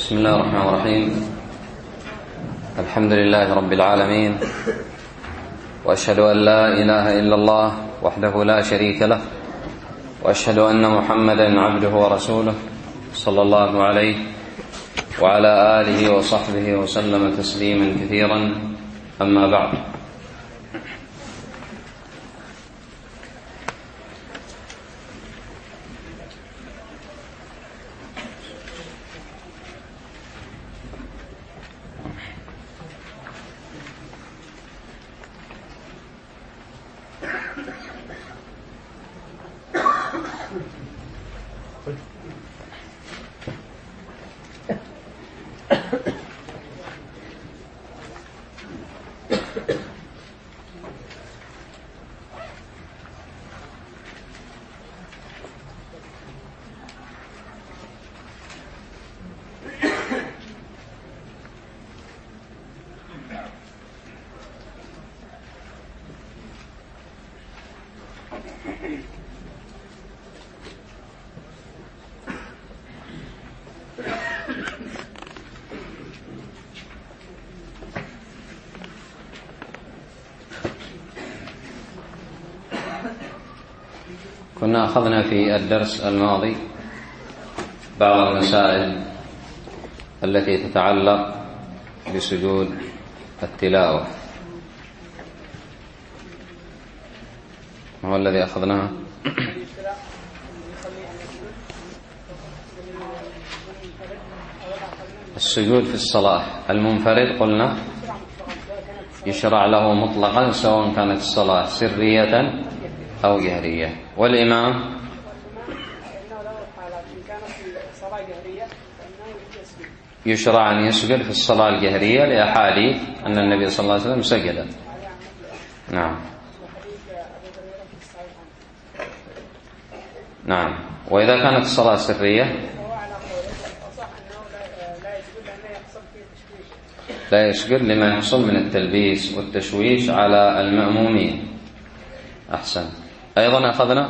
بسم الله الرحمن الرحيم. الحمد لله رب العالمين، وأشهد أن لا إله إلا الله وحده لا شريك له، وأشهد أن محمدا عبده ورسوله صلى الله عليه وعلى آله وصحبه وسلم تسليما كثيرا. أما بعد، كنا أخذنا في الدرس الماضي بعض المسائل التي تتعلق بسجود التلاوة. ما هو الذي أخذناه؟ السجود في الصلاة المنفرد قلنا يشرع له مطلقا سواء كانت الصلاة سرية أو جهرية، والإمام يشرع أن يسجد في الصلاة الجهرية لأحاديث أن النبي صلى الله عليه وسلم سجد. نعم نعم. وإذا كانت الصلاة سرية لا يسجد لما يحصل من التلبيس والتشويش على المأمومين. أحسن. أيضا أخذنا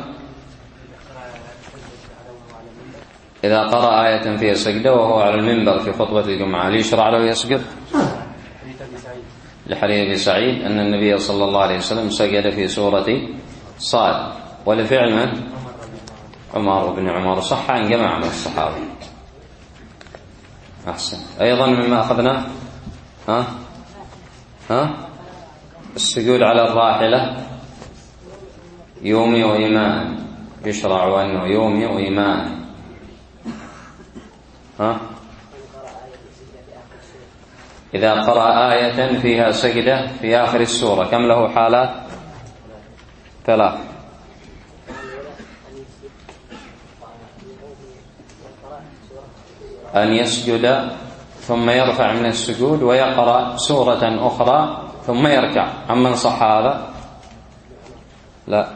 إذا قرأ آية فيها سجدة وهو على المنبر في خطبة الجمعة ليشرع له يسجد؟ لحديث أبي سعيد أن النبي صلى الله عليه وسلم سجد في سورة صاد، ولفعل من؟ عمر بن عمر، صح عن جماعة من الصحابة. أحسن. أيضا مما أخذنا السجود على الراحلة يومي إيمان، يشرع أنه يومي إيمان. إذا قرأ آية فيها سجدة في آخر السورة كم له حالات؟ 3. أن يسجد ثم يرفع من السجود ويقرأ سورة أخرى ثم يركع. عمن صح هذا؟ لا،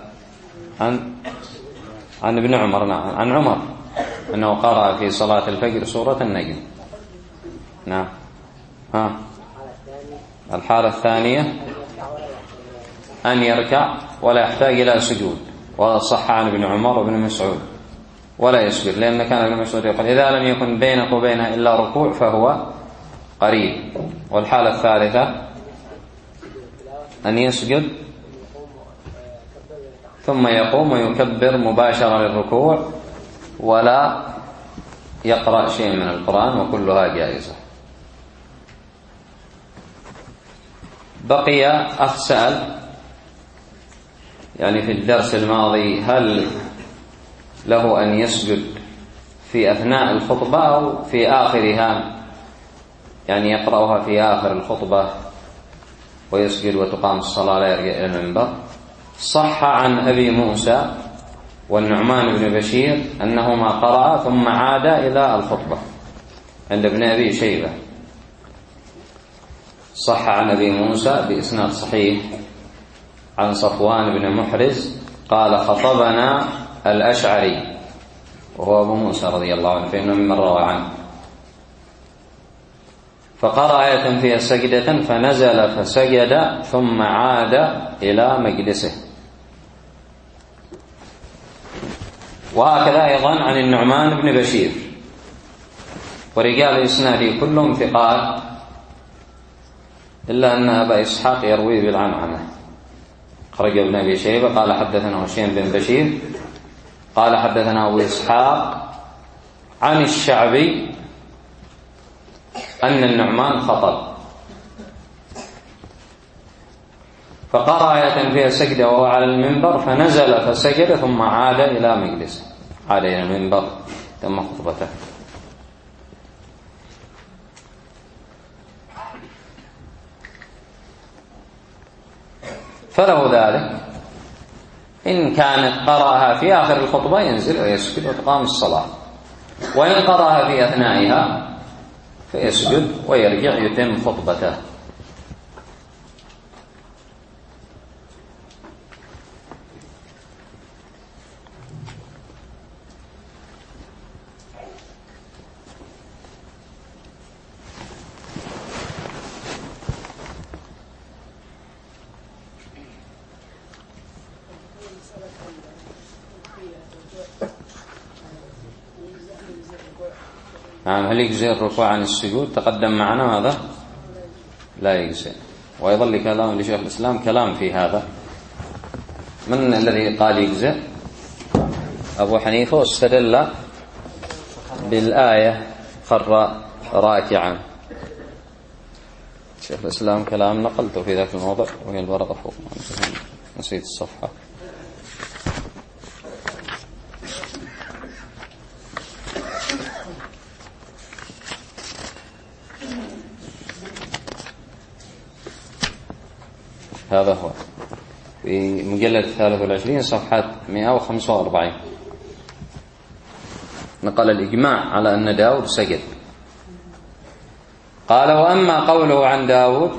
عن ابن عمر. نعم، عن عمر أنه قرأ في صلاة الفجر سورة النجم. نعم. الحالة الثانية أن يركع ولا يحتاج إلى سجود، وصح عن ابن عمر وابن مسعود ولا يسجد، لأن كان ابن مسعود يقول إذا لم يكن بينك وبينها إلا ركوع فهو قريب. والحالة الثالثة أن يسجد ثم يقوم ويكبر مباشرة للركوع ولا يقرأ شيء من القرآن، وكلها جائزة. بقي أخ سأل يعني في الدرس الماضي هل له أن يسجد في أثناء الخطبة أو في آخرها، يعني يقرأها في آخر الخطبة ويسجد وتقام الصلاة لا يرجع إلى المنبر. صح عن أبي موسى والنعمان بن بشير أنهما قرأ ثم عاد إلى الخطبة عند ابن أبي شيبة. صح عن أبي موسى بإسناد صحيح عن صفوان بن محرز قال خطبنا الأشعري وهو أبو موسى رضي الله عنه، فإنه ممن روى عنه، فقرأ آية فيها سجدة فنزل فسجد ثم عاد إلى مجلسه. وهكذا أيضا عن النعمان بن بشير ورجال إسناده كلهم ثقات، إلا أن أبا إسحاق يروي بالعنعنة. خرج ابن أبي شيبة قال حدثنا هشيم بن بشير قال حدثنا أبو إسحاق عن الشعبي أن النعمان خطب فقرأ آية فيها سجدة وهو على المنبر فنزل فسجد ثم عاد إلى مجلسه، عاد إلى المنبر تم خطبته. فله ذلك إن كانت قرأها في آخر الخطبة ينزل ويسجد وتقام الصلاة، وإن قرأها في أثنائها فيسجد ويرجع يتم خطبته. هل يجزئ الركوع عن السجود؟ تقدم معنا هذا لا يجزئ، ويظل كلام لشيخ الإسلام كلام في هذا. من الذي قال يجزئ؟ أبو حنيفة، واستدل بالآية خر راكعا. شيخ الإسلام كلام نقلته في ذاك الموضع وهي الورقة فوق، نسيت الصفحة. هذا هو في مجلد 23 صفحة 145. نقل الإجماع على أن داود سجد. قال: وأما قوله عن داود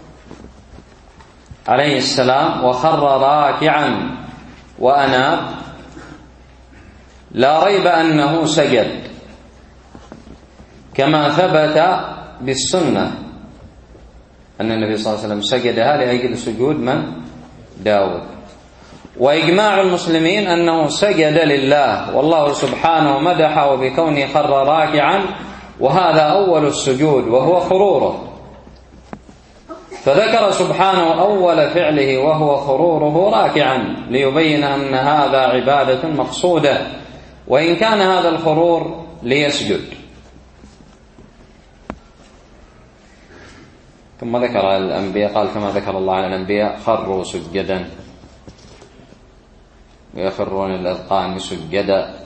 عليه السلام وخر راكعا وأناب، لا ريب أنه سجد كما ثبت بالسنة أن النبي صلى الله عليه وسلم سجدها لأجل سجود من؟ داود. وإجماع المسلمين أنه سجد لله، والله سبحانه مدحه بكونه خر راكعا، وهذا أول السجود وهو خروره، فذكر سبحانه أول فعله وهو خروره راكعا ليبين أن هذا عبادة مقصودة، وإن كان هذا الخرور ليسجد. ثم ذكر الأنبياء، قال: كما ذكر الله على الأنبياء خروا سجدا ويخرون الأذقان سجدا.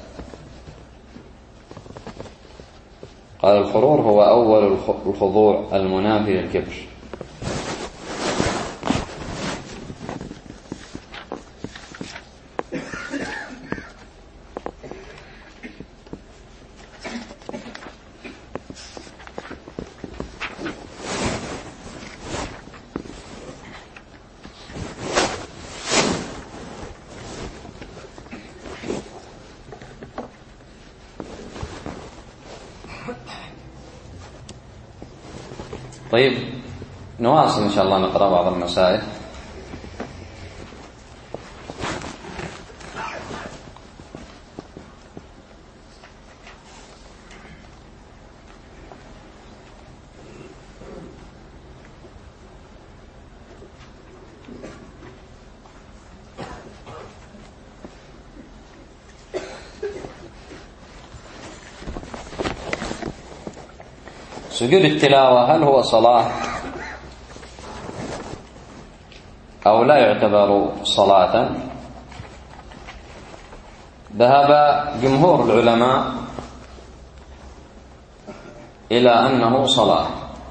قال: الخرور هو أول الخضوع المنافي للكبر. طيب، نواصل إن شاء الله نقرأ بعض المسائل. سجود التلاوة هل هو صلاة أو لا يعتبر صلاة؟ ذهب جمهور العلماء إلى أنه صلاة.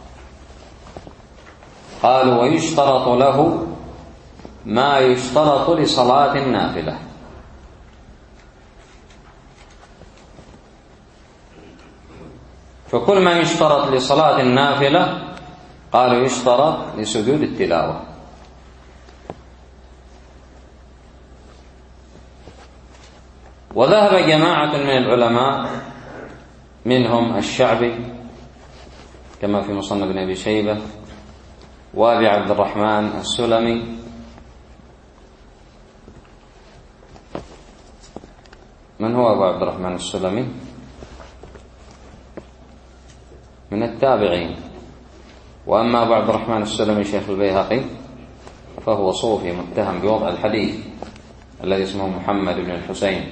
قالوا: ويشترط له ما يشترط لصلاة النافلة. فكل ما يشترط لصلاة النافلة قالوا يشترط لسجود التلاوة. وذهب جماعة من العلماء منهم الشعبي كما في مصنف ابن أبي شيبة، وأبي عبد الرحمن السلمي، من هو أبو عبد الرحمن السلمي؟ من التابعين. وأما أبو عبد الرحمن السلمي شيخ البيهقي فهو صوفي متهم بوضع الحديث الذي اسمه محمد بن الحسين،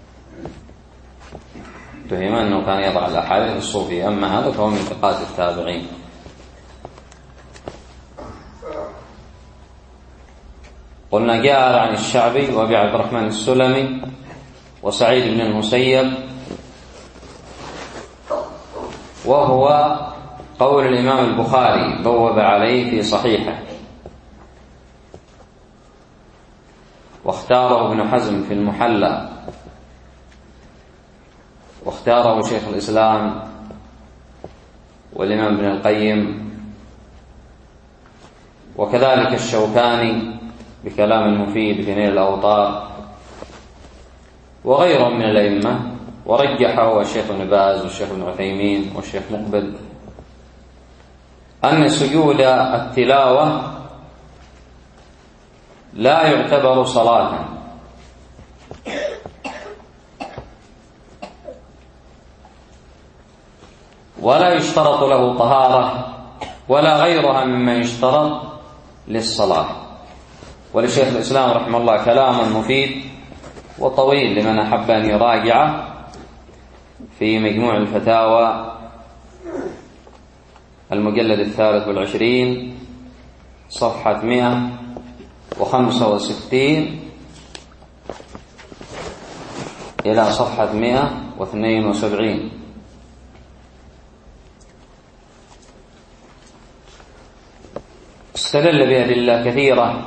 اتهم أنه كان يضع الأحاديث الصوفية، أما هذا فهو من ثقات التابعين. قلنا جاء عن الشعبي وأبي عبد الرحمن السلمي وسعيد بن المسيب، وهو قول الإمام البخاري بوب عليه في صحيحه، واختاره ابن حزم في المحلى، واختاره شيخ الإسلام والإمام ابن القيم، وكذلك الشوكاني بكلام مفيد في نيل الأوطار، وغيرهم من الأئمة، ورجحه الشيخ ابن باز والشيخ ابن عثيمين والشيخ مقبل أن سجود التلاوة لا يعتبر صلاة، ولا يشترط له طهارة ولا غيرها مما يشترط للصلاة. ولشيخ الإسلام رحمه الله كلام مفيد وطويل لمن أحب أن يراجعه في مجموع الفتاوى المجلد 23 صفحة 165 إلى صفحة 172. استدل بأدلة كثيرة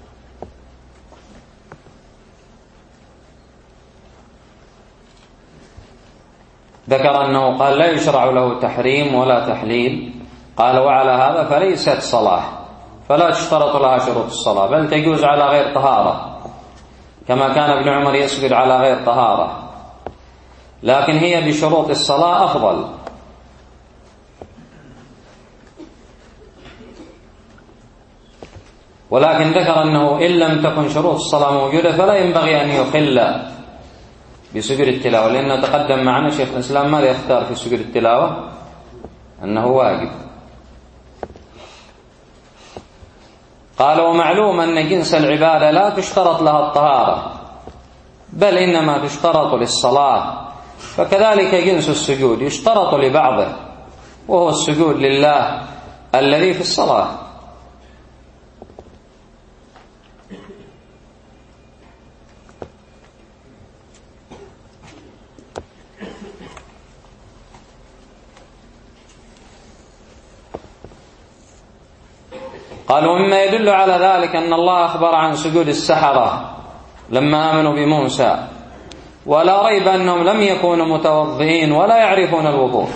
ذكر أنه قال لا يشرع له تحريم ولا تحليل، قال وعلى هذا فليست صلاة، فلا تشترط لها شروط الصلاة، بل تجوز على غير طهارة، كما كان ابن عمر يسجد على غير طهارة، لكن هي بشروط الصلاة أفضل. ولكن ذكر أنه إن لم تكن شروط الصلاة موجودة فلا ينبغي أن يخل بسجود التلاوة، لأنه تقدم معنا شيخ الإسلام ماذا يختار في سجود التلاوة؟ أنه واجب. قال ومعلوم أن جنس العبادة لا تشترط لها الطهارة، بل إنما تشترط للصلاة، فكذلك جنس السجود يشترط لبعضه، وهو السجود لله الذي في الصلاة. قال ومما يدل على ذلك أن الله أخبر عن سجود السحرة لما آمنوا بموسى، ولا ريب أنهم لم يكونوا متوضئين ولا يعرفون الوضوء.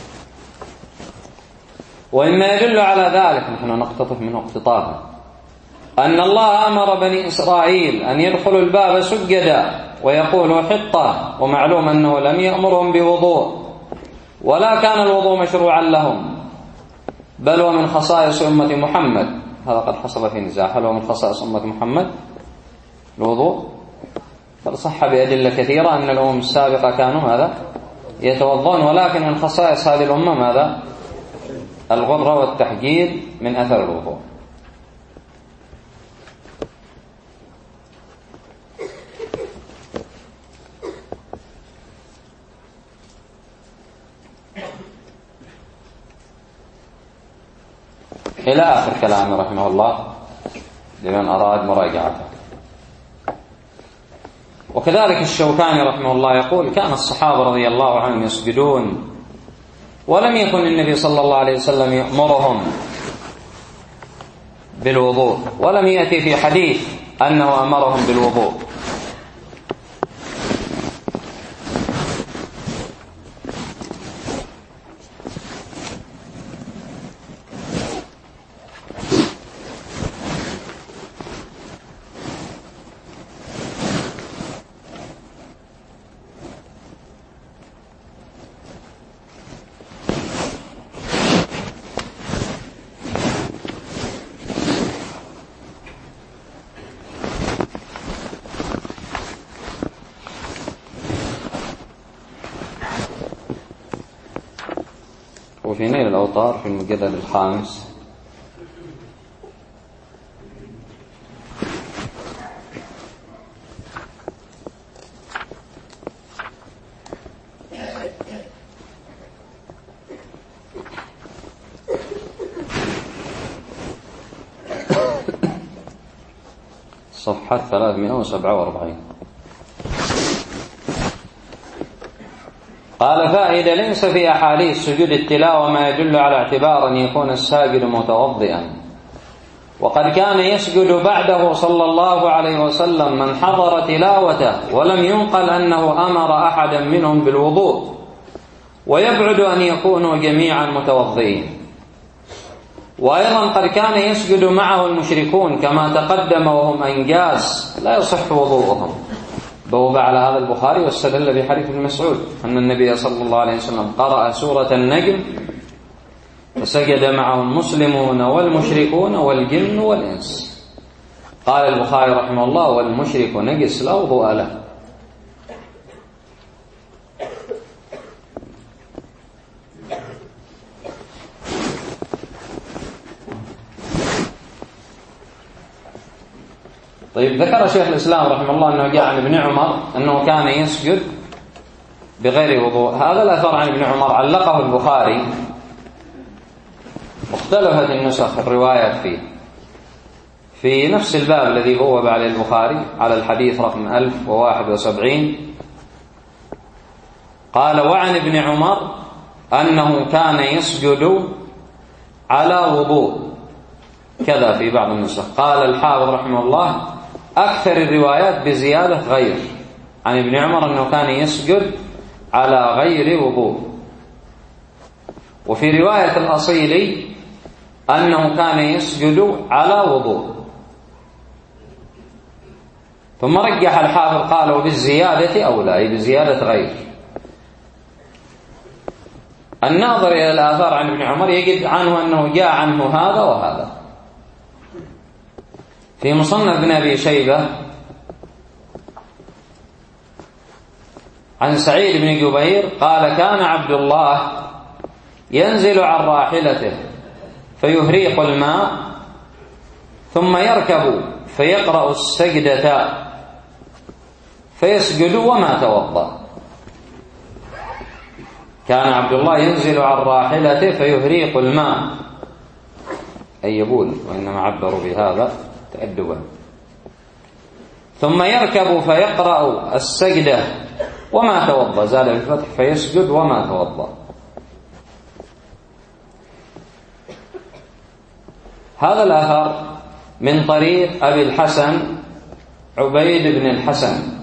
ومما يدل على ذلك، نحن نقتطف منه اقتطافا، أن الله أمر بني إسرائيل أن يدخلوا الباب سجدا ويقولوا حطة، ومعلوم أنه لم يأمرهم بوضوء ولا كان الوضوء مشروعا لهم، بل ومن خصائص أمة محمد. هذا قد حصل في نزاع، هل هو من خصائص أمة محمد الوضوء؟ بل صح بأدلة كثيرة أن الأمم السابقة كانوا ماذا؟ يتوضون، ولكن من خصائص هذه الأمة ماذا؟ الغرة والتحجيل من أثر الوضوء. إلى آخر كلامه رحمه الله لمن أراد مراجعته. وكذلك الشوكاني رحمه الله يقول كان الصحابة رضي الله عنهم يسجدون ولم يكن النبي صلى الله عليه وسلم يأمرهم بالوضوء، ولم يأتي في حديث أنه أمرهم بالوضوء. وفي نيل الأوطار في المجلد الخامس صفحة 347. قال: فائدة: ليس في أحاديث سجود التلاوة ما يدل على اعتبار أن يكون الساجد متوضئا، وقد كان يسجد بعده صلى الله عليه وسلم من حضر تلاوته، ولم ينقل أنه أمر أحدا منهم بالوضوء، ويبعد أن يكونوا جميعا متوضئين. وأيضا قد كان يسجد معه المشركون كما تقدم وهم أنجاس لا يصح وضوءهم. بوب على هذا البخاري واستدل بحديث ابن مسعود أن النبي صلى الله عليه وسلم قرأ سورة النجم فسجد معه المسلمون والمشركون والجن والإنس. قال البخاري رحمه الله: والمشرك نجس لا وضوء له. طيب، ذكر شيخ الإسلام رحمه الله أنه جاء عن ابن عمر أنه كان يسجد بغير وضوء. هذا الأثر عن ابن عمر علقه البخاري، واختلفت النسخ الروايات فيه في نفس الباب الذي بوب عليه البخاري على الحديث رقم 1071. قال: وعن ابن عمر أنه كان يسجد على وضوء كذا في بعض النسخ. قال الحافظ رحمه الله: أكثر الروايات بزيادة غير. عن ابن عمر أنه كان يسجد على غير وضوء. وفي رواية الأصيلي أنه كان يسجد على وضوء. ثم رجح الحافظ قال: وبالزيادة أولى، أي بزيادة غير. الناظر إلى الآثار عن ابن عمر يجد عنه أنه جاء عنه هذا وهذا. في مصنف ابن أبي شيبة عن سعيد بن جبير قال: كان عبد الله ينزل عن راحلته فيهريق الماء ثم يركب فيقرأ السجدة فيسجد وما توضأ. كان عبد الله ينزل عن راحلته فيهريق الماء، أي يبول، وإنما عبروا بهذا تأدبا. ثم يركب فيقرأ السجدة وما توضأ، زال بالفتح فيسجد وما توضأ. هذا الأثر من طريق أبي الحسن عبيد بن الحسن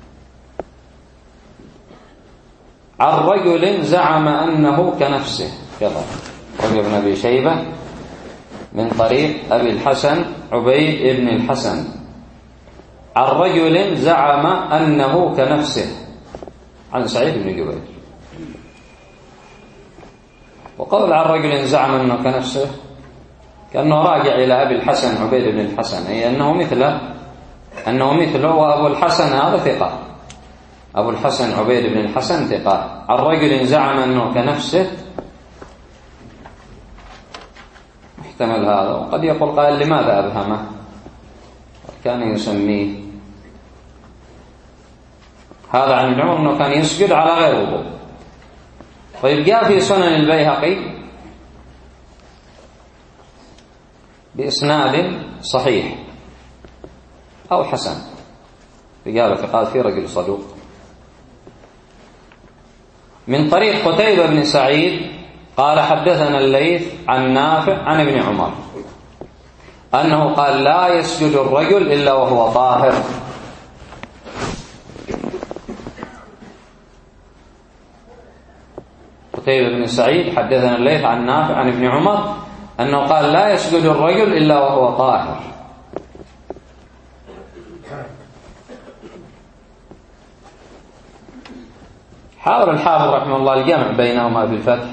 عن رجل زعم أنه كنفسه كذا. رجل بن أبي شيبة من طريق أبي الحسن عبيد بن الحسن عن رجل زعم أنه كنفسه عن سعيد بن جبير. وقول عن رجل زعم أنه كنفسه كأنه راجع إلى أبي الحسن عبيد بن الحسن، أي أنه مثله، وأبو الحسن هذا ثقة. أبو الحسن عبيد بن الحسن ثقة. عن رجل زعم أنه كنفسه محتمل هذا. وقد يقول قائل: لماذا أبهمه؟ كان يسميه هذا عن ابن عمر أنه كان يسجد على غير وضوء. طيب، جاء في سنن البيهقي بإسناد صحيح أو حسن، رجال ثقات في رجل صدوق، من طريق قتيبة بن سعيد قال: حدثنا الليث عن نافع عن ابن عمر أنه قال: لا يسجد الرجل إلا وهو طاهر. قتيبة بن سعيد حدثنا الليث عن نافع عن ابن عمر أنه قال: لا يسجد الرجل إلا وهو طاهر. حاول الحافظ رحمه الله الجمع بينهما في الفتح.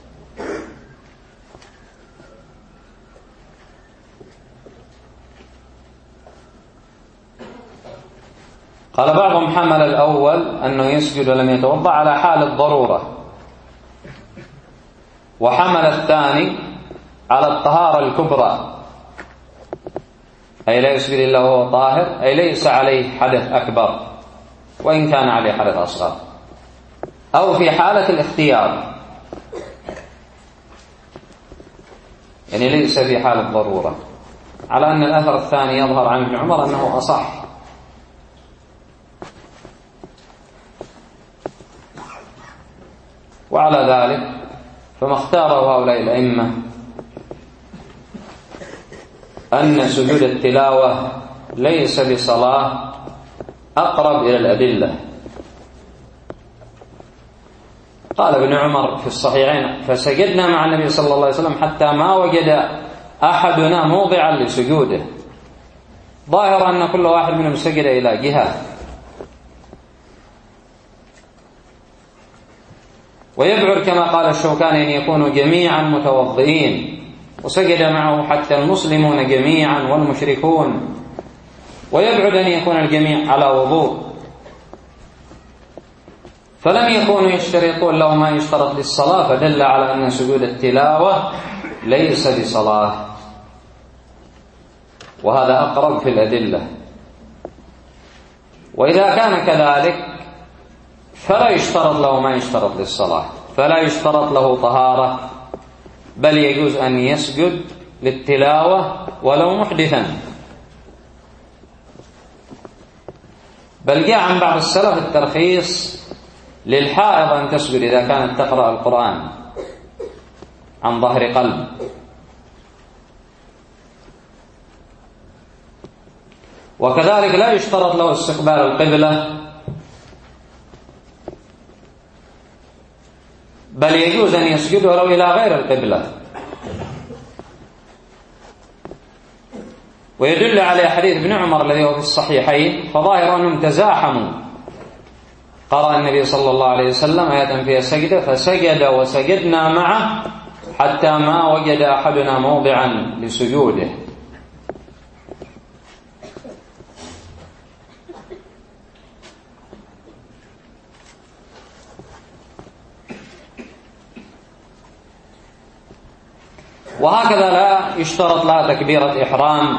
قال: بعضهم حمل الأول أنه يسجد ولم يتوضأ على حال الضرورة، وحمل الثاني على الطهارة الكبرى، أي لا يسجد إلا وهو طاهر، أي ليس عليه حدث أكبر وإن كان عليه حدث أصغر، أو في حالة الاختيار، يعني ليس في حالة ضرورة، على أن الأثر الثاني يظهر عن ابن عمر أنه أصح. وعلى ذلك فما اختاره هؤلاء الأئمة أن سجود التلاوة ليس بصلاة أقرب إلى الأدلة. قال ابن عمر في الصحيحين: فسجدنا مع النبي صلى الله عليه وسلم حتى ما وجد أحدنا موضعا لسجوده. ظاهر أن كل واحد منهم سجد إلى جهة. ويبعد كما قال الشوكاني أن يكونوا جميعا متوضئين، وسجد معه حتى المسلمون جميعا والمشركون، ويبعد أن يكون الجميع على وضوء، فلم يكونوا يشترطون له ما يشترط للصلاة، فدل على أن سجود التلاوة ليس بصلاة، وهذا أقرب في الأدلة. وإذا كان كذلك فلا يشترط له ما يشترط للصلاة، فلا يشترط له طهارة، بل يجوز أن يسجد للتلاوة ولو محدثا. بل جاء عن بعض السلف الترخيص للحائض أن تسجد إذا كانت تقرأ القرآن عن ظهر قلب. وكذلك لا يشترط له استقبال القبلة، بل يجوز أن يسجد ولو إلى غير القبلة. ويدل على حديث ابن عمر الذي هو في الصحيحين، فظاهر أنهم تزاحموا. قرأ النبي صلى الله عليه وسلم آية فيها سجدة فسجد وسجدنا معه حتى ما وجد أحدنا موضعا لسجوده. وهكذا لا يشترط لها تكبيرة إحرام،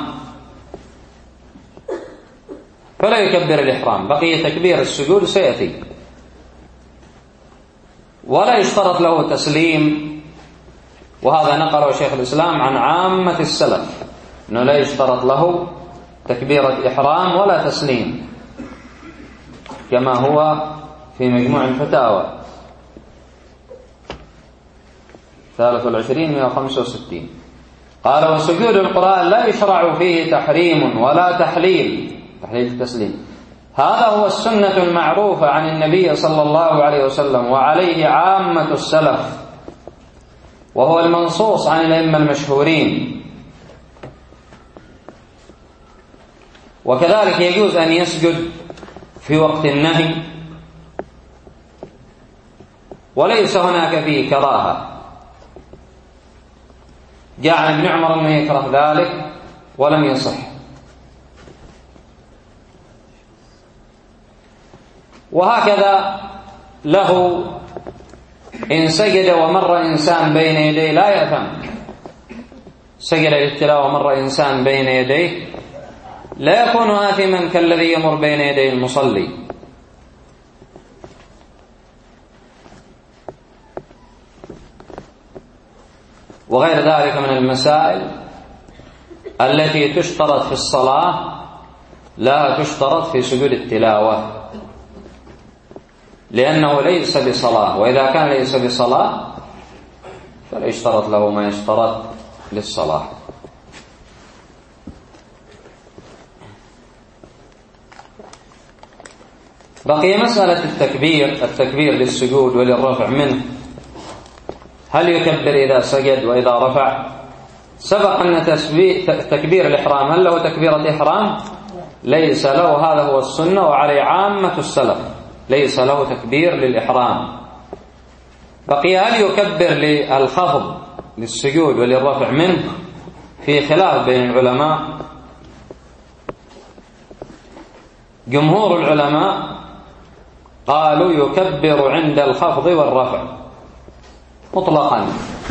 فلا يكبر الإحرام، بقي تكبير السجود سيأتي. ولا يشترط له تسليم، وهذا نقله شيخ الإسلام عن عامة السلف أنه لا يشترط له تكبيرة إحرام ولا تسليم، كما هو في مجموع الفتاوى 23/165. قال: وسجود القرآن لا يشرع فيه تحريم ولا تحليل التسليم. هذا هو السنة المعروفة عن النبي صلى الله عليه وسلم، وعليه عامة السلف، وهو المنصوص عن الأئمة المشهورين. وكذلك يجوز أن يسجد في وقت النهي، وليس هناك فيه كراهة. جاء عن ابن عمر أنه يكره ذلك ولم يصح. وهكذا له إن سجد ومر إنسان بين يديه لا يأثم. سجد للتلاوة ومر إنسان بين يديه لا يكون آثما كالذي يمر بين يدي المصلي. وغير ذلك من المسائل التي تشترط في الصلاة لا تشترط في سجود التلاوة، لأنه ليس بصلاة، وإذا كان ليس بصلاة فلا يشترط له ما يشترط للصلاة. بقي مسألة التكبير للسجود وللرفع منه، هل يكبر إذا سجد وإذا رفع؟ سبق أن تكبير الإحرام هل له تكبيرة إحرام؟ ليس له، هذا هو السنة وعليه عامة السلف، ليس له تكبير للإحرام. بقي هل يكبر للخفض للسجود وللرفع منه؟ في خلاف بين العلماء. جمهور العلماء قالوا يكبر عند الخفض والرفع، مطلقا.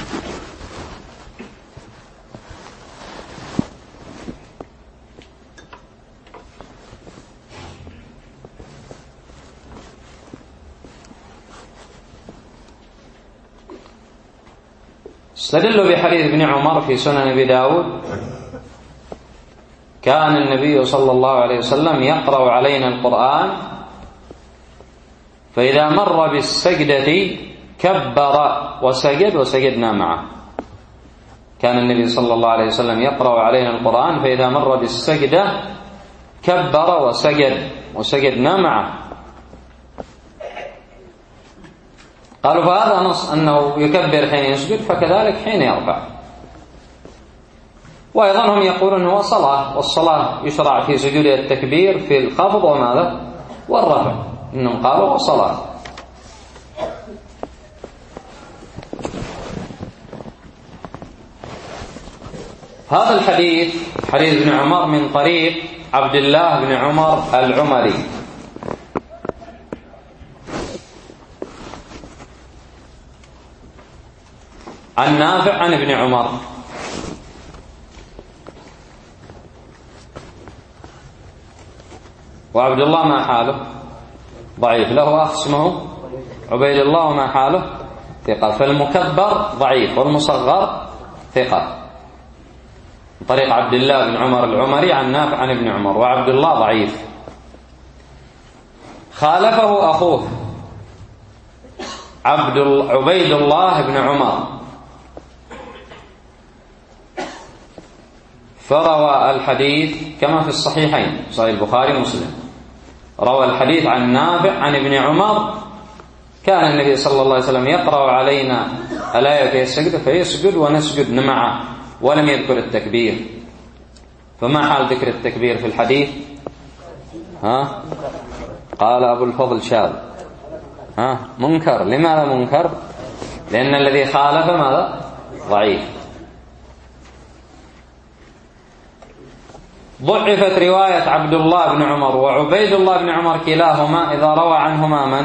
استدلوا بحديث ابن عمر في سنن أبي داود: كان النبي صلى الله عليه وسلم يقرأ علينا القرآن فإذا مر بالسجدة كبر وسجد وسجدنا معه. كان النبي صلى الله عليه وسلم يقرأ علينا القرآن فإذا مر بالسجدة كبر وسجد وسجدنا معه. قالوا فهذا نص أنه يكبر حين يسجد فكذلك حين يرفع. وأيضا هم يقولون هو صلاة، والصلاة يشرع في سجود التكبير في الخفض وماذا والرفع، إنهم قالوا صلاة. هذا الحديث حديث ابن عمر من طريق عبد الله بن عمر العمري عن نافع عن ابن عمر. وعبد الله ما حاله؟ ضعيف. له أخ اسمه عبيد الله وما حاله؟ ثقة. فالمكبر ضعيف والمصغر ثقة. طريق عبد الله بن عمر العمري عن نافع عن ابن عمر. وعبد الله ضعيف. خالفه أخوه عبيد الله بن عمر، فروى الحديث كما في الصحيحين صحيح البخاري ومسلم، روى الحديث عن نافع عن ابن عمر: كان النبي صلى الله عليه وسلم يقرأ علينا الآية في السجدة فيسجد ونسجد معه، ولم يذكر التكبير. فما حال ذكر التكبير في الحديث؟ قال أبو الفضل شاذ. منكر. لماذا منكر؟ لأن الذي خالف ماذا؟ ضعيف. ضعفت رواية عبد الله بن عمر وعبيد الله بن عمر كلاهما إذا روى عنهما من؟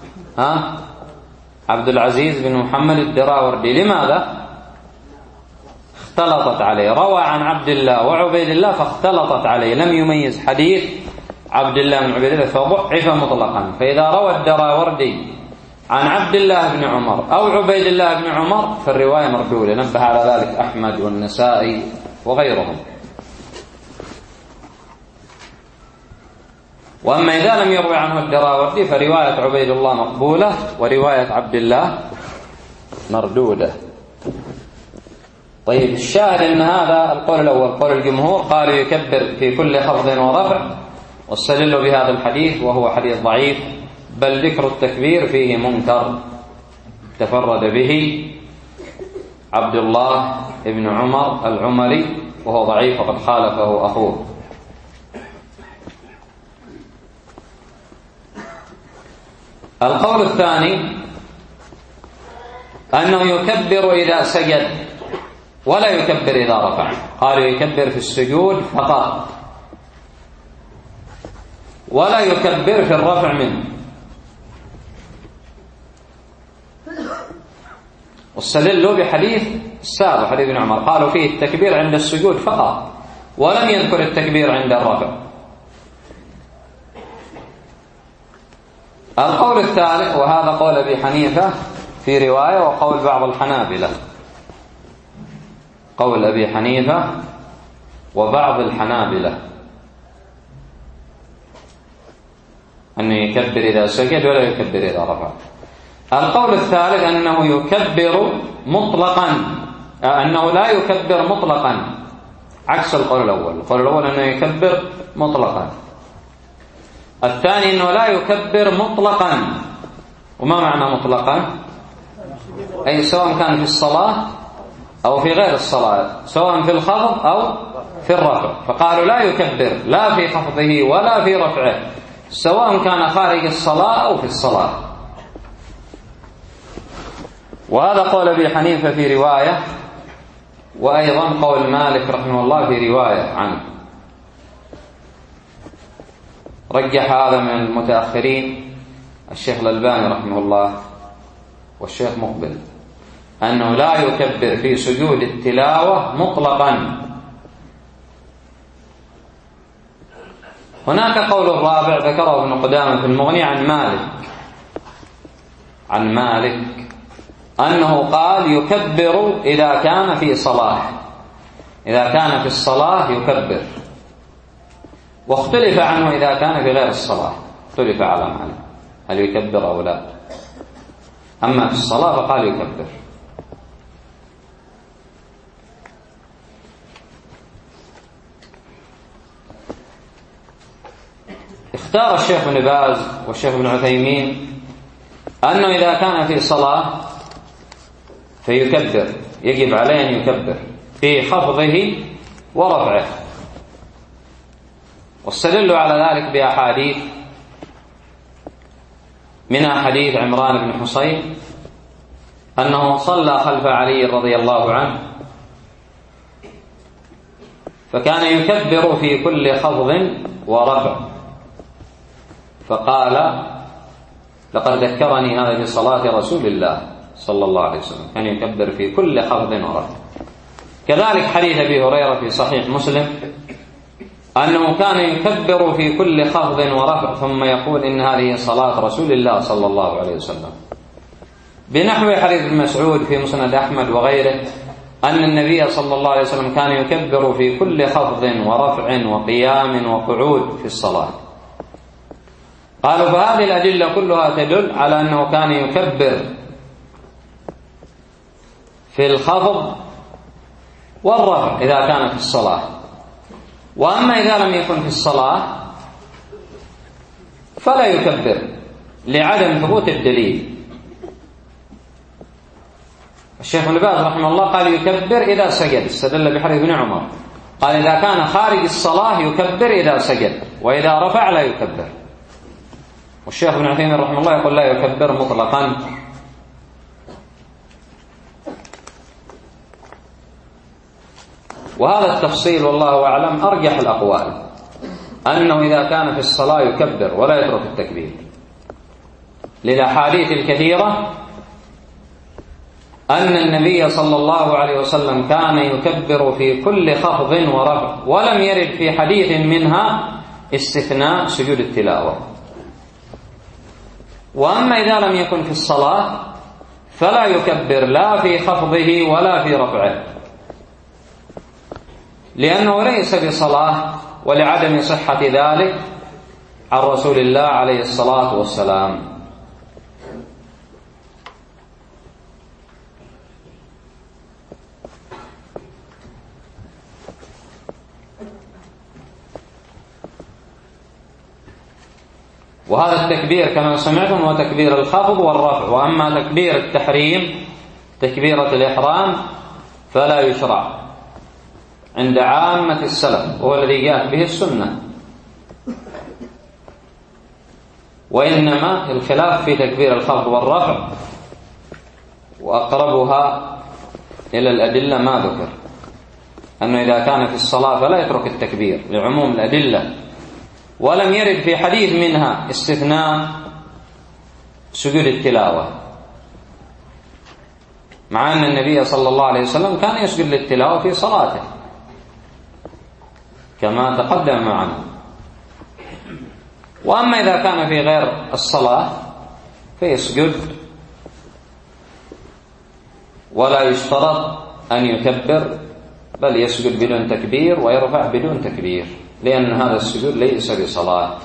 عبد العزيز بن محمد الدراوردي. لماذا؟ اختلطت عليه. روى عن عبد الله وعبيد الله فاختلطت عليه، لم يميز حديث عبد الله بن عبيد الله فضعف مطلقا. فإذا روى الدراوردي عن عبد الله بن عمر أو عبيد الله بن عمر فالرواية مردودة. نبه على ذلك أحمد والنسائي وغيرهم. وأما إذا لم يروي عنه الدراوردي فرواية عبيد الله مقبولة ورواية عبد الله مردودة. طيب، الشاهد أن هذا القول الأول قول الجمهور، قالوا يكبر في كل خفض ورفع، واستدلوا بهذا الحديث وهو حديث ضعيف، بل ذكر التكبير فيه منكر تفرد به عبد الله بن عمر العمري وهو ضعيف وقد خالفه أخوه. القول الثاني أنه يكبر إذا سجد ولا يكبر إذا رفع. قالوا يكبر في السجود فقط ولا يكبر في الرفع منه. واستدلوا بحديث السابق حديث ابن عمر، قالوا فيه التكبير عند السجود فقط ولم يذكر التكبير عند الرفع. القول الثالث، وهذا قول أبي حنيفة في رواية وقول بعض الحنابلة، قول أبي حنيفة وبعض الحنابلة أنه يكبر إذا سجد ولا يكبر إذا رفع. القول الثالث أنه يكبر مطلقا، أنه لا يكبر مطلقا، عكس القول الأول. القول الأول أنه يكبر مطلقا. الثاني أنه لا يكبر مطلقا. وما معنى مطلقا؟ أي سواء كان في الصلاة أو في غير الصلاة، سواء في الخفض أو في الرفع. فقالوا لا يكبر لا في خفضه ولا في رفعه، سواء كان خارج الصلاة أو في الصلاة. وهذا قول أبي حنيفة في رواية، وأيضا قول مالك رحمه الله في رواية عنه. رجح هذا من المتأخرين الشيخ الألباني رحمه الله والشيخ مقبل. أنه لا يكبر في سجود التلاوة مطلقا. هناك قول الرابع ذكره ابن قدامة في المغني عن مالك أنه قال يكبر إذا كان في صلاة، إذا كان في الصلاة يكبر، واختلف عنه إذا كان في غير الصلاة، اختلف على معنى هل يكبر أو لا. أما في الصلاة فقال يكبر. اختار الشيخ بن باز والشيخ بن عثيمين أنه إذا كان في صلاة فيكبر، يجب عليه أن يكبر في خفضه ورفعه، واستدلوا على ذلك بأحاديث، منها حديث عمران بن حصين أنه صلى خلف علي رضي الله عنه فكان يكبر في كل خفض ورفع، فقال لقد ذكرني هذا بصلاة رسول الله صلى الله عليه وسلم، كان يكبر في كل خفض ورفع. كذلك حديث أبي هريرة في صحيح مسلم أنه كان يكبر في كل خفض ورفع ثم يقول إن هذه صلاة رسول الله صلى الله عليه وسلم، بنحو حديث ابن مسعود في مسند أحمد وغيره أن النبي صلى الله عليه وسلم كان يكبر في كل خفض ورفع وقيام وقعود في الصلاة. قالوا فهذه الأدلة كلها تدل على أنه كان يكبر في الخفض والرفع إذا كان في الصلاة. وأما إذا لم يكن في الصلاة فلا يكبر لعدم ثبوت الدليل. الشيخ ابن باز رحمه الله قال يكبر إذا سجد، استدل بحديث ابن عمر قال إذا كان خارج الصلاة يكبر إذا سجد، وإذا رفع لا يكبر. والشيخ ابن عثيمين رحمه الله يقول لا يكبر مطلقا. وهذا التفصيل والله أعلم أرجح الأقوال، أنه إذا كان في الصلاة يكبر ولا يترك التكبير، للأحاديث الكثيرة أن النبي صلى الله عليه وسلم كان يكبر في كل خفض ورفع، ولم يرد في حديث منها استثناء سجود التلاوة. وأما إذا لم يكن في الصلاة فلا يكبر لا في خفضه ولا في رفعه، لأنه ليس بصلاة، ولعدم صحة ذلك عن رسول الله عليه الصلاة والسلام. وهذا التكبير كما سمعتم هو تكبير الخفض والرفع. وأما تكبير التحريم تكبيرة الإحرام فلا يشرع عند عامة السلف، وهو الذي جاءت به السنة، وإنما الخلاف في تكبير الخفض والرفع، وأقربها إلى الأدلة ما ذكر أنه إذا كان في الصلاة فلا يترك التكبير لعموم الأدلة، ولم يرد في حديث منها استثناء سجود التلاوة، مع أن النبي صلى الله عليه وسلم كان يسجد للتلاوة في صلاته كما تقدم معنا. وأما إذا كان في غير الصلاة فيسجد ولا يشترط أن يكبر، بل يسجد بدون تكبير ويرفع بدون تكبير، لأن هذا السجود ليس بصلاة.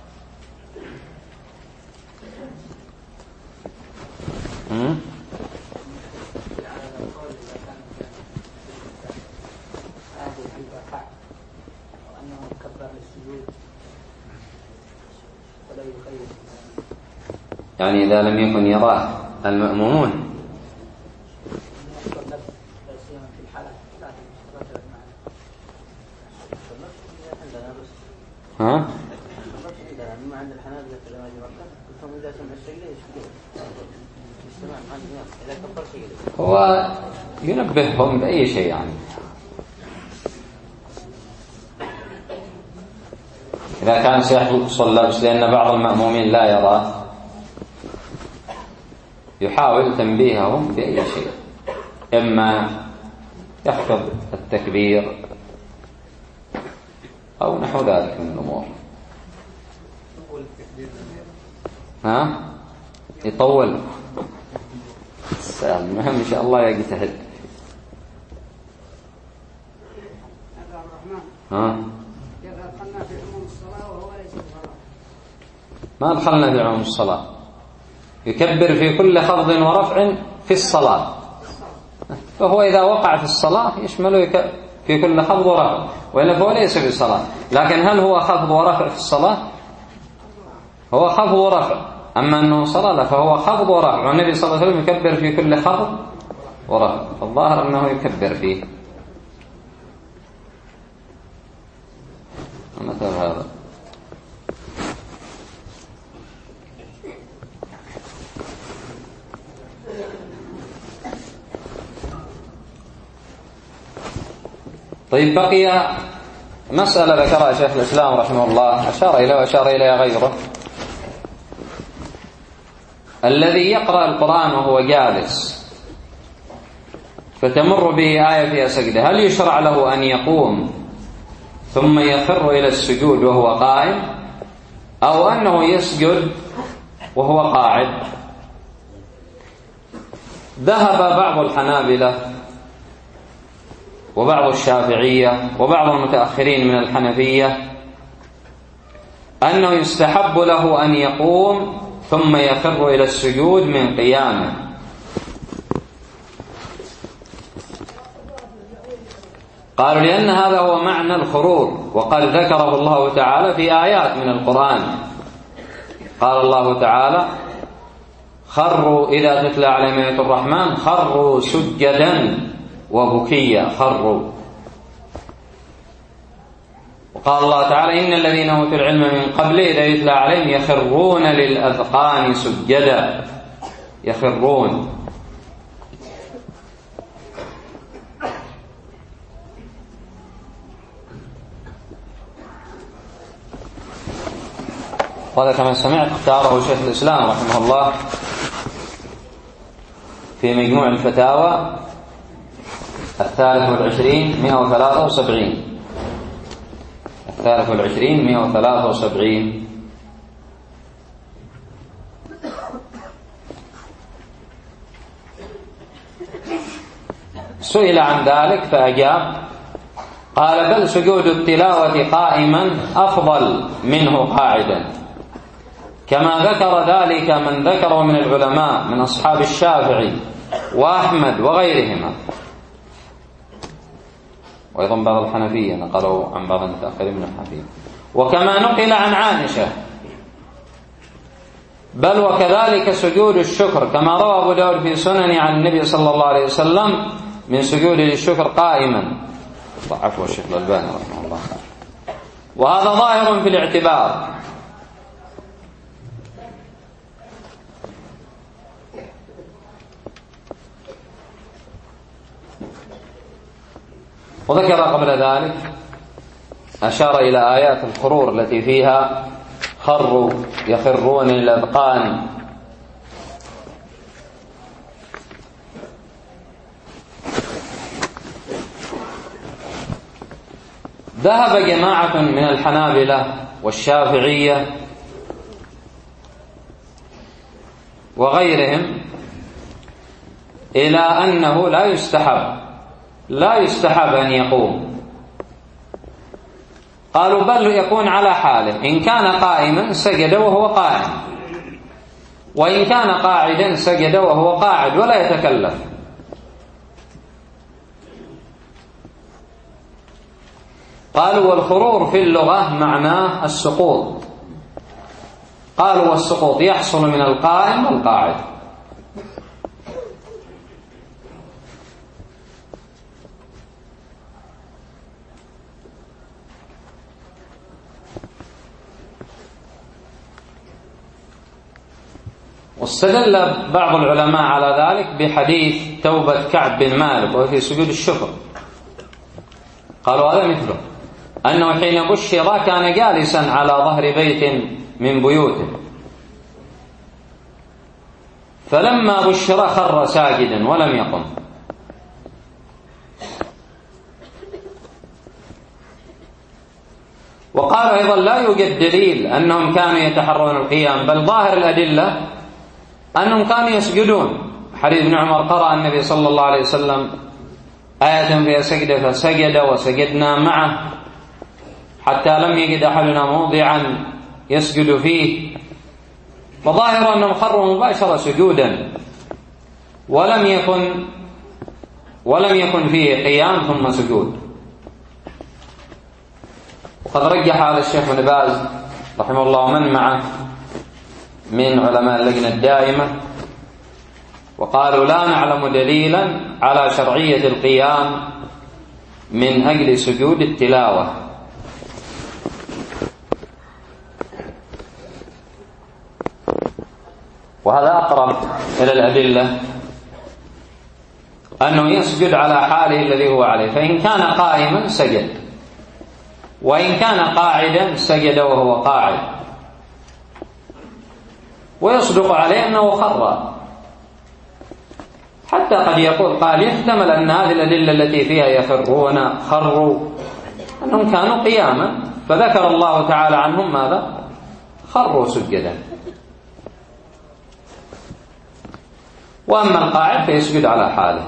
يعني إذا لم يكن يراه المأمومون هو ينبههم بأي شيء يعني. إذا كان سيحصل اللبس لأن بعض المأمومين لا يراه يحاول تنبيههم بأي شيء. إما يحفظ التكبير أو نحو ذلك من الأمور. يطول المهم إن شاء الله يجتهد. ما دخلنا في عموم الصلاة. يكبر في كل خفض ورفع في الصلاة، فهو إذا وقع في الصلاة يشمله في كل خفض ورفع، وإلا فهو ليس في صلاة. لكن هل هو خفض ورفع في الصلاة؟ هو خفض ورفع. أما أنه صلاة لا، فهو خفض ورفع، والنبي صلى الله عليه وسلم يكبر في كل خفض ورفع، فالظاهر أنه يكبر فيه. مثل هذا. طيب، بقي مسألة ذكرها شيخ الإسلام رحمه الله، أشار إليه وأشار إليها غيره. الذي يقرأ القرآن وهو جالس فتمر به آية فيها سجدة، هل يشرع له أن يقوم ثم يخر إلى السجود وهو قائم، أو أنه يسجد وهو قاعد؟ ذهب بعض الحنابلة وبعض الشافعية وبعض المتأخرين من الحنفية أنه يستحب له أن يقوم ثم يخر إلى السجود من قيامه. قالوا لأن هذا هو معنى الخرور، وقد ذكره الله تعالى في آيات من القرآن. قال الله تعالى: خروا إذا تتلى عليهم آيات الرحمن خروا سجدا وبكيا. خروا. وقال الله تعالى: إن الذين أوتوا العلم من قبل إذا يتلى عليهم يخرون للأذقان سجدا. يخرون. هذا كما سمعت اختاره شيخ الإسلام رحمه الله في مجموع الفتاوى 23 173. 23 173. سئل عن ذلك فأجاب، قال: بل سجود التلاوة قائما أفضل منه قاعدا، كما ذكر ذلك من ذكره من العلماء من أصحاب الشافعي وأحمد وغيرهما، وأيضا بعض الحنفية نقلوا عن بعض المتأخرين من الحنفية، وكما نقل عن عائشة. بل وكذلك سجود الشكر كما روى أبو داود في سنن عن النبي صلى الله عليه وسلم من سجود الشكر قائما. ضعفه الشيخ الألباني رحمه الله. وهذا ظاهر في الاعتبار. وذكر قبل ذلك أشار إلى آيات الخرور التي فيها خروا يخرون الأذقان. ذهب جماعة من الحنابلة والشافعية وغيرهم إلى أنه لا يستحب أن يقوم. قالوا بل يكون على حاله، إن كان قائما سجد وهو قائم، وإن كان قاعدا سجد وهو قاعد ولا يتكلف. قالوا والخرور في اللغة معناه السقوط. قالوا والسقوط يحصل من القائم والقاعد. واستدل بعض العلماء على ذلك بحديث توبة كعب بن مالك وهو في سجود الشكر. قالوا هذا مثله، أنه حين بشر كان جالسا على ظهر بيت من بيوته، فلما بشر خر ساجدا ولم يقم، وقال أيضا لا يوجد دليل أنهم كانوا يتحرون القيام، بل ظاهر الأدلة أنهم كانوا يسجدون. حديث ابن عمر: قرأ النبي صلى الله عليه وسلم آية فيها سجدة فسجد وسجدنا معه حتى لم يجد أحدنا موضعا يسجد فيه. فظاهر أنهم خروا مباشرة سجودا، ولم يكن فيه قيام ثم سجود. وقد رجح هذا الشيخ ابن باز رحمه الله ومن معه من علماء اللجنة الدائمة، وقالوا لا نعلم دليلا على شرعية القيام من أجل سجود التلاوة. وهذا أقرب إلى الأدلة، أنه يسجد على حاله الذي هو عليه، فإن كان قائما سجد، وإن كان قاعدا سجد وهو قاعد. ويصدق عليه أنه خر، حتى قد يقول قال يحتمل أن هذه الأدلة التي فيها يخرون خروا أنهم كانوا قياما، فذكر الله تعالى عنهم ماذا؟ خروا سجدا. وأما القاعد فيسجد على حاله.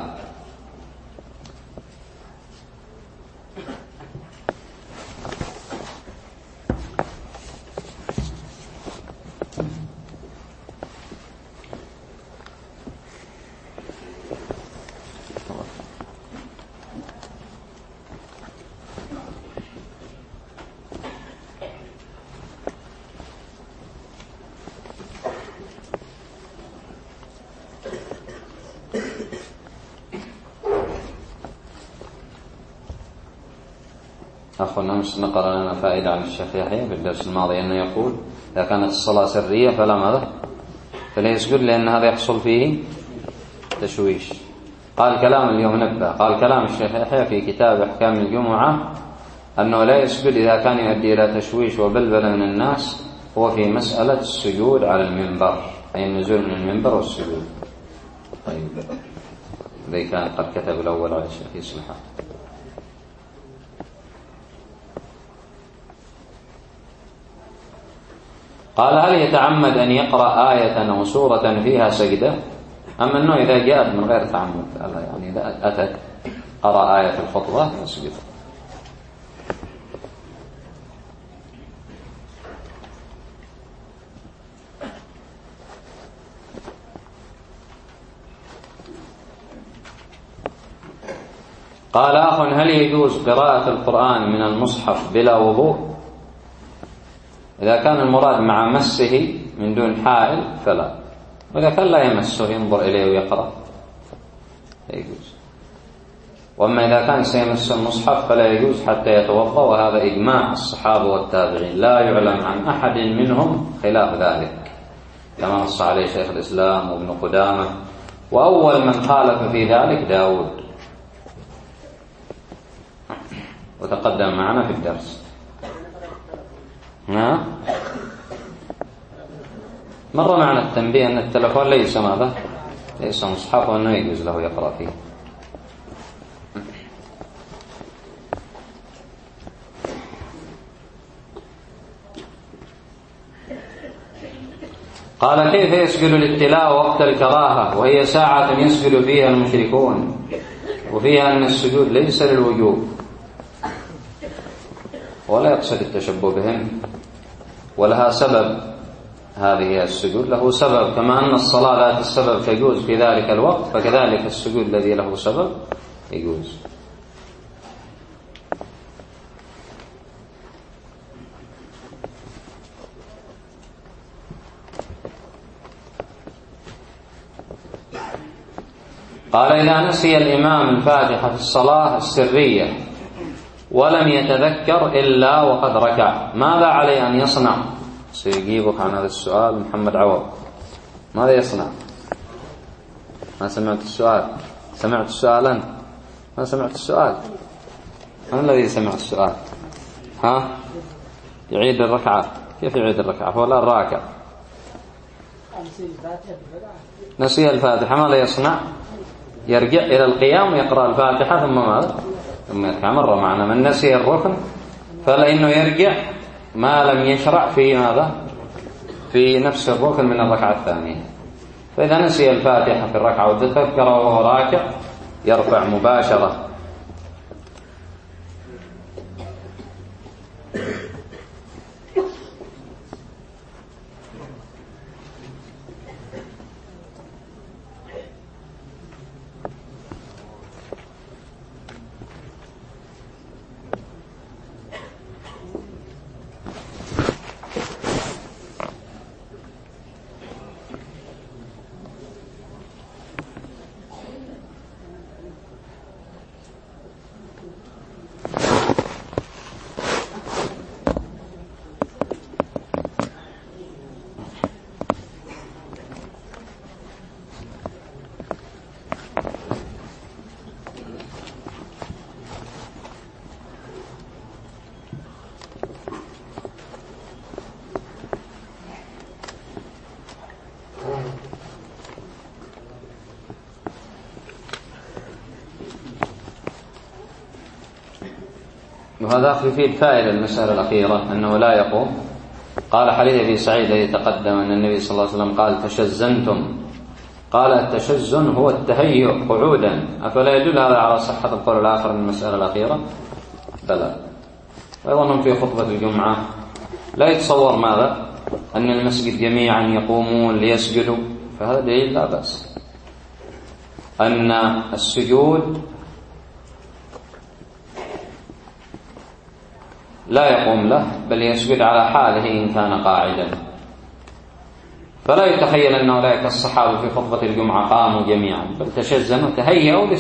أخونا أمس نقل لنا فائدة عن الشيخ يحيى في الدرس الماضي أنه يقول إذا كانت الصلاة سرية فلا ماذا؟ فلا يسجد، لأن هذا يحصل فيه تشويش. قال كلام اليوم نبه، قال كلام الشيخ يحيى في كتاب أحكام الجمعة أنه لا يسجد إذا كان يؤدي إلى تشويش وبلبلة من الناس، هو في مسألة السجود على المنبر، أي النزول من المنبر والسجود. طيب ذي كان قد كتب الأول على الشيخ يسمحه. قال هل يتعمد أن يقرأ آية أو سورة فيها سجدة، أم أنه إذا جاءت من غير تعمد؟ يعني إذا أتت قرأ آية في الخطبة يسجد. قال أخ هل يجوز قراءة القرآن من المصحف بلا وضوء؟ إذا كان المراد مع مسه من دون حائل فلا، وإذا كان لا يمسه ينظر إليه ويقرأ يجوز. وأما إذا كان سيمس المصحف فلا يجوز حتى يتوضأ، وهذا إجماع الصحابة والتابعين، لا يعلم عن أحد منهم خلاف ذلك، كما نص عليه شيخ الإسلام وابن قدامة. وأول من خالف في ذلك داود، وتقدم معنا في الدرس. مر معنا التنبيه أن التلفون ليس ماذا؟ ليس مصحف، وأنه يجوز له يقرأ فيه. قال كيف يسجد للتلاوة وقت الكراهة وهي ساعة يسجد فيها المشركون، وفيها أن السجود ليس للوجوب ولا يقصد التشبه بهم، ولها سبب. هذه السجود له سبب، كما أن الصلاة ذات السبب تجوز في ذلك الوقت، فكذلك السجود الذي له سبب يجوز. قال إذا نسي الإمام الفاتحة في الصلاة السرية ولم يتذكر إلا وقد ركع، ماذا عليه أن يصنع؟ سيجيبك عن هذا السؤال محمد عوض. ماذا يصنع؟ ما سمعت السؤال؟ سمعت السؤال أنت؟ ما سمعت السؤال؟ من الذي سمع السؤال؟ يعيد الركعة. كيف يعيد الركعة؟ هو لا الراكع نسي الفاتحة، ماذا يصنع؟ يرجع إلى القيام ويقرأ الفاتحة ثم ماذا؟ ثم يركع. مرة معنا من نسي الركن فلأنه يرجع ما لم يشرع في ماذا؟ في نفس الركن من الركعة الثانية. فإذا نسي الفاتحة في الركعة وتذكر وهو راكع يرفع مباشرة. وهذا يفيد فائدة المسألة الأخيرة أنه لا يقوم. قال حديث أبي سعيد الذي تقدم أن النبي صلى الله عليه وسلم قال تشزنتم، قال التشزن هو التهيؤ قعودا، أفلا يدل هذا على صحة القول الآخر من المسألة الأخيرة؟ بلى. وأيضا في خطبة الجمعة لا يتصور ماذا؟ أن المسجد جميعا يقومون ليسجدوا، فهذا دليل لا بأس أن السجود لا يقوم له بل يسجد على حاله إن كان قاعدا. فلا يتخيل أن أولئك الصحابة في خطبة الجمعة قاموا جميعا، بل تشزنوا تهيئوا